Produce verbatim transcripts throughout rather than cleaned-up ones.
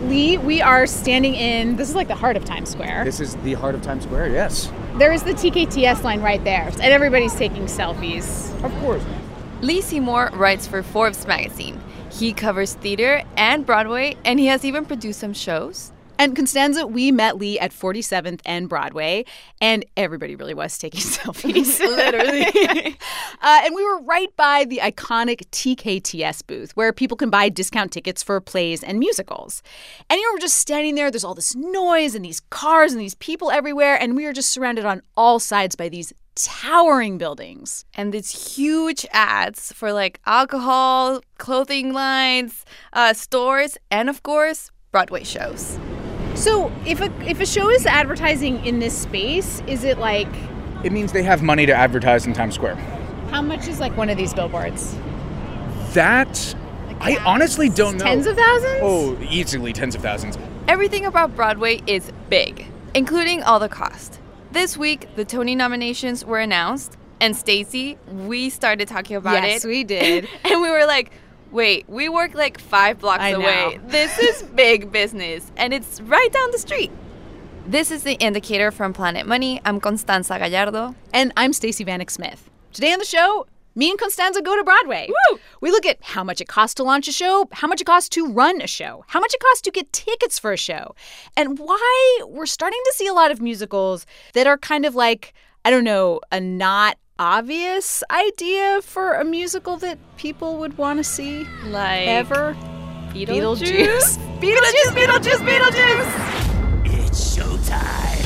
Lee, we are standing in, this is like the heart of Times Square. This is the heart of Times Square, yes. There is the T K T S line right there, and everybody's taking selfies. Of course. Lee Seymour writes for Forbes magazine. He covers theater and Broadway, and he has even produced some shows. And Constanza, we met Lee at forty-seventh and Broadway, and everybody really was taking selfies. Literally. uh, and we were right by the iconic T K T S booth, where people can buy discount tickets for plays and musicals. And you know, we're just standing there. There's all this noise and these cars and these people everywhere, and we are just surrounded on all sides by these towering buildings. And these huge ads for, like, alcohol, clothing lines, uh, stores, and, of course, Broadway shows. So if a if a show is advertising in this space, is it like... It means they have money to advertise in Times Square. How much is like one of these billboards? That... I honestly don't know. Tens of thousands? Oh, easily tens of thousands. Everything about Broadway is big, including all the cost. This week, the Tony nominations were announced, and Stacey, we started talking about yes, it. Yes, we did. And we were like... Wait, we work like five blocks I away. know. This is big business, and it's right down the street. This is The Indicator from Planet Money. I'm Constanza Gallardo. And I'm Stacey Vanek Smith. Today on the show, me and Constanza go to Broadway. Woo! We look at how much it costs to launch a show, how much it costs to run a show, how much it costs to get tickets for a show, and why we're starting to see a lot of musicals that are kind of like, I don't know, a not obvious idea for a musical that people would want to see. Like ever. Beetlejuice? Beetlejuice, Beetlejuice, Beetlejuice! It's showtime.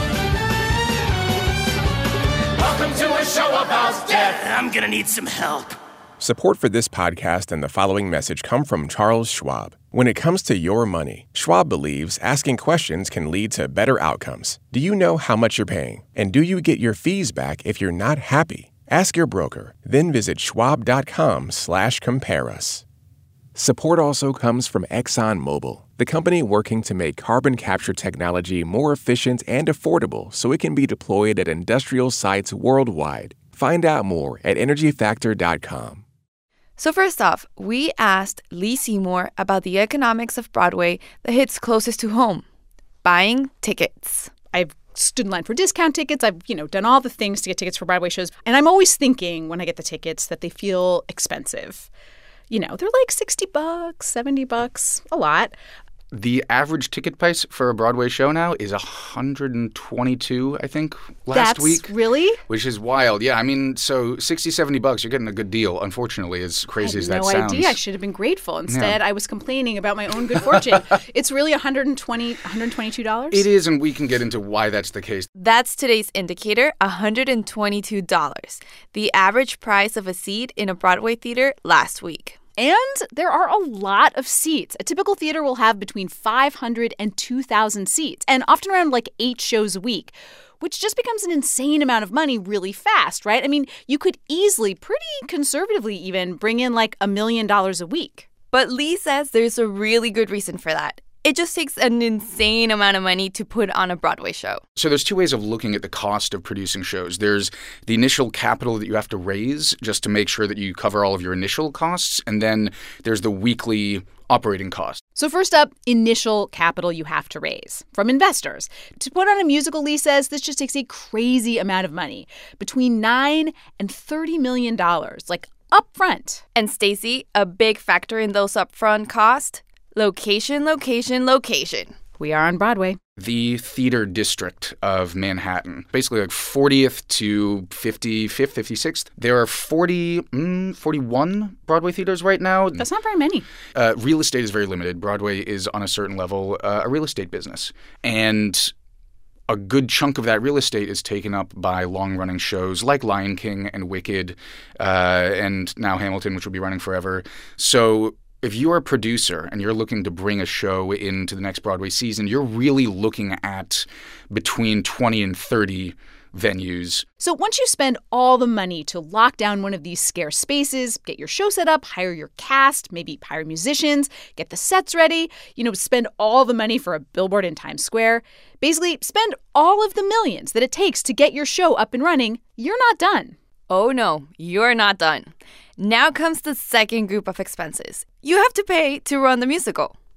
Welcome to a show about death. I'm gonna need some help. Support for this podcast and the following message come from Charles Schwab. When it comes to your money, Schwab believes asking questions can lead to better outcomes. Do you know how much you're paying? And do you get your fees back if you're not happy? Ask your broker, then visit schwab.com slash compare us. Support also comes from ExxonMobil, the company working to make carbon capture technology more efficient and affordable so it can be deployed at industrial sites worldwide. Find out more at energy factor dot com. So first off, we asked Lee Seymour about the economics of Broadway that hits closest to home, buying tickets. I've stood in line for discount tickets. I've, you know, done all the things to get tickets for Broadway shows. And I'm always thinking when I get the tickets that they feel expensive. You know, they're like sixty bucks, seventy bucks, a lot. The average ticket price for a Broadway show now is one hundred twenty-two, I think, last That's week. Really? Which is wild. Yeah, I mean, so sixty, seventy bucks, you're getting a good deal, unfortunately, as crazy as that no sounds. No idea. I should have been grateful. Instead, yeah. I was complaining about my own good fortune. It's really one hundred twenty, one hundred twenty-two dollars? It is, and we can get into why that's the case. That's today's indicator, one hundred twenty-two dollars, the average price of a seat in a Broadway theater last week. And there are a lot of seats. A typical theater will have between five hundred and two thousand seats, and often around like eight shows a week, which just becomes an insane amount of money really fast, right? I mean, you could easily, pretty conservatively even, bring in like a million dollars a week. But Lee says there's a really good reason for that. It just takes an insane amount of money to put on a Broadway show. So there's two ways of looking at the cost of producing shows. There's the initial capital that you have to raise just to make sure that you cover all of your initial costs, and then there's the weekly operating cost. So first up, initial capital you have to raise from investors. To put on a musical, Lee says, this just takes a crazy amount of money, between nine and thirty million dollars, like upfront. And Stacey, a big factor in those upfront costs? Location, location, location. We are on Broadway. The theater district of Manhattan, basically like fortieth to fifty-fifth, fifty-sixth. There are forty, mm, forty-one Broadway theaters right now. That's not very many. Uh, real estate is very limited. Broadway is, on a certain level, uh, a real estate business. And a good chunk of that real estate is taken up by long-running shows like Lion King and Wicked uh, and now Hamilton, which will be running forever. So if you're a producer and you're looking to bring a show into the next Broadway season, you're really looking at between twenty and thirty venues. So once you spend all the money to lock down one of these scarce spaces, get your show set up, hire your cast, maybe hire musicians, get the sets ready, you know, spend all the money for a billboard in Times Square, basically spend all of the millions that it takes to get your show up and running, you're not done. Oh no, you're not done. Now comes the second group of expenses you have to pay to run the musical.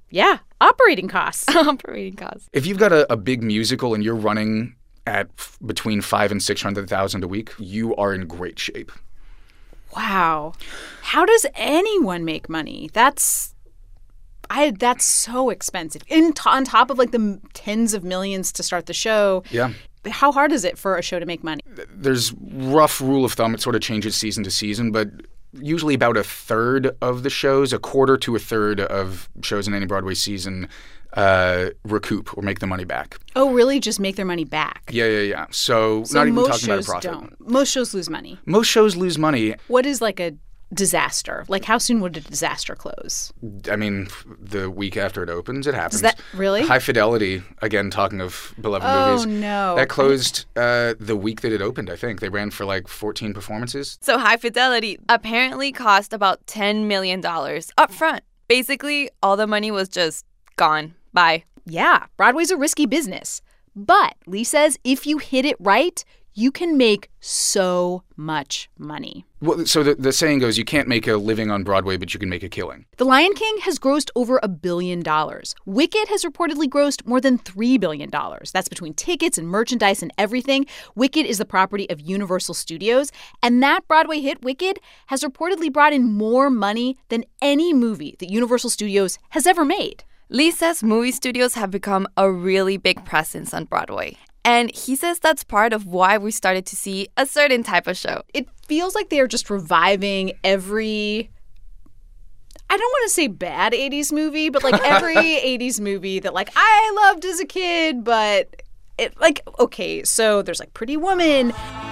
Yeah, operating costs. Operating costs. If you've got a, a big musical and you're running at f- between five and six hundred thousand a week, you are in great shape. Wow. How does anyone make money? That's I that's so expensive. In t- on top of like the m- tens of millions to start the show. Yeah. How hard is it for a show to make money? There's rough rule of thumb. It sort of changes season to season, but usually about a third of the shows, a quarter to a third of shows in any Broadway season uh, recoup or make the money back. Oh, really? Just make their money back? Yeah, yeah, yeah. So, So not even most talking about a shows profit. don't. Most shows lose money. Most shows lose money. What is like a disaster? Like how soon would a disaster close? I mean, the week after it opens, it happens. Does that really? High Fidelity, again, talking of beloved Oh, movies. no. That closed uh, the week that it opened, I think. They ran for like fourteen performances. So High Fidelity apparently cost about ten million dollars up front. Basically, all the money was just gone. Bye. Yeah, Broadway's a risky business. But Lee says if you hit it right, you can make so much money. Well, so the, the saying goes, you can't make a living on Broadway, but you can make a killing. The Lion King has grossed over a billion dollars. Wicked has reportedly grossed more than three billion dollars. That's between tickets and merchandise and everything. Wicked is the property of Universal Studios. And that Broadway hit, Wicked, has reportedly brought in more money than any movie that Universal Studios has ever made. Lee says movie studios have become a really big presence on Broadway. And he says that's part of why we started to see a certain type of show. It feels like they are just reviving every, I don't want to say bad eighties movie, but like every eighties movie that like I loved as a kid, but it like, okay, so there's like Pretty Woman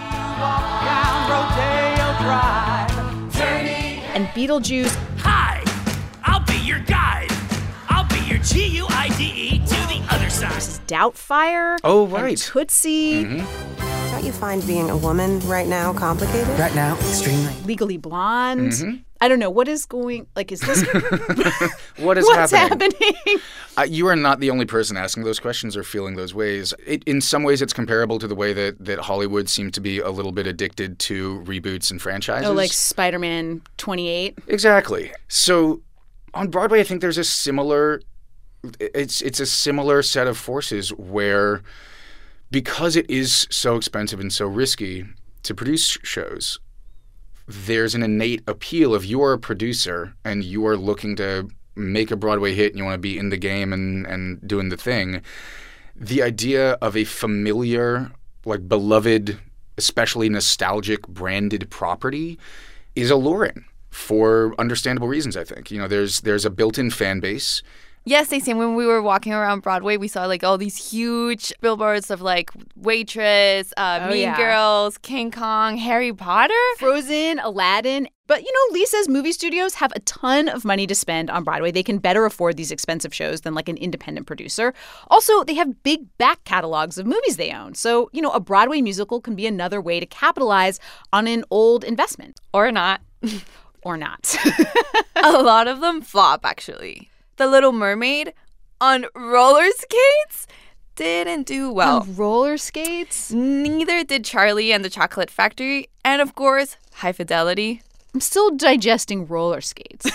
and Beetlejuice. Hi, I'll be your guide. I'll be your G U I D E to the other side. Doubtfire. Oh, right. And Tootsie. Mm-hmm. Don't you find being a woman right now complicated? Right now, extremely. Legally Blonde. Mm-hmm. I don't know. What is going, like, is this? What is What's happening? happening? Uh, you are not the only person asking those questions or feeling those ways. It, in some ways, it's comparable to the way that, that Hollywood seemed to be a little bit addicted to reboots and franchises. Oh, like Spider-Man twenty-eight? Exactly. So on Broadway, I think there's a similar it's it's a similar set of forces where because it is so expensive and so risky to produce shows, there's an innate appeal. If you're a producer and you are looking to make a Broadway hit and you want to be in the game and, and doing the thing, the idea of a familiar, like beloved, especially nostalgic branded property is alluring for understandable reasons, I think. You know, there's there's a built-in fan base. Yes, Stacey, and when we were walking around Broadway, we saw like all these huge billboards of like Waitress, uh, Oh, Mean yeah. Girls, King Kong, Harry Potter. Frozen, Aladdin. But, you know, Lee says movie studios have a ton of money to spend on Broadway. They can better afford these expensive shows than like an independent producer. Also, they have big back catalogs of movies they own. So, you know, a Broadway musical can be another way to capitalize on an old investment. Or not. Or not. A lot of them flop, actually. The Little Mermaid on roller skates didn't do well. On roller skates? Neither did Charlie and the Chocolate Factory, and of course, High Fidelity. I'm still digesting roller skates.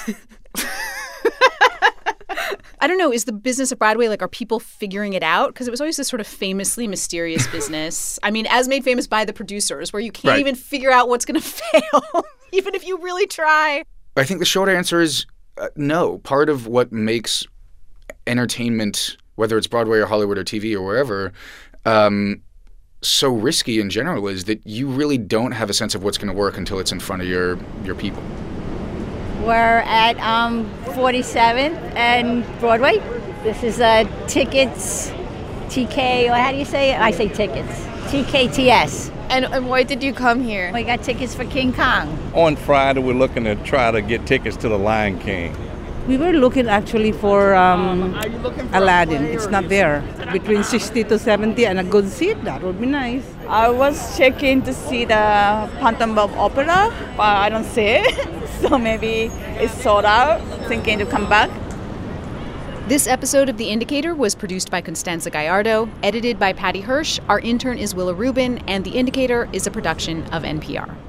I don't know. Is the business of Broadway, like, are people figuring it out? Because it was always this sort of famously mysterious business. I mean, as made famous by the producers, where you can't Right. even figure out what's going to fail, even if you really try. I think the short answer is uh, no. Part of what makes entertainment, whether it's Broadway or Hollywood or T V or wherever, um, so risky in general is that you really don't have a sense of what's going to work until it's in front of your, your people. We're at um, forty-seventh and Broadway. This is uh, Tickets, T K, or how do you say it? I say Tickets, T K T S. And, and why did you come here? We got tickets for King Kong. On Friday, we're looking to try to get tickets to The Lion King. We were looking actually for um, Aladdin. It's not there. Between sixty to seventy and a good seat, that would be nice. I was checking to see the Phantom of Opera, but I don't see it. So maybe it's sold out, thinking to come back. This episode of The Indicator was produced by Constanza Gallardo, edited by Patty Hirsch. Our intern is Willa Rubin, and The Indicator is a production of N P R.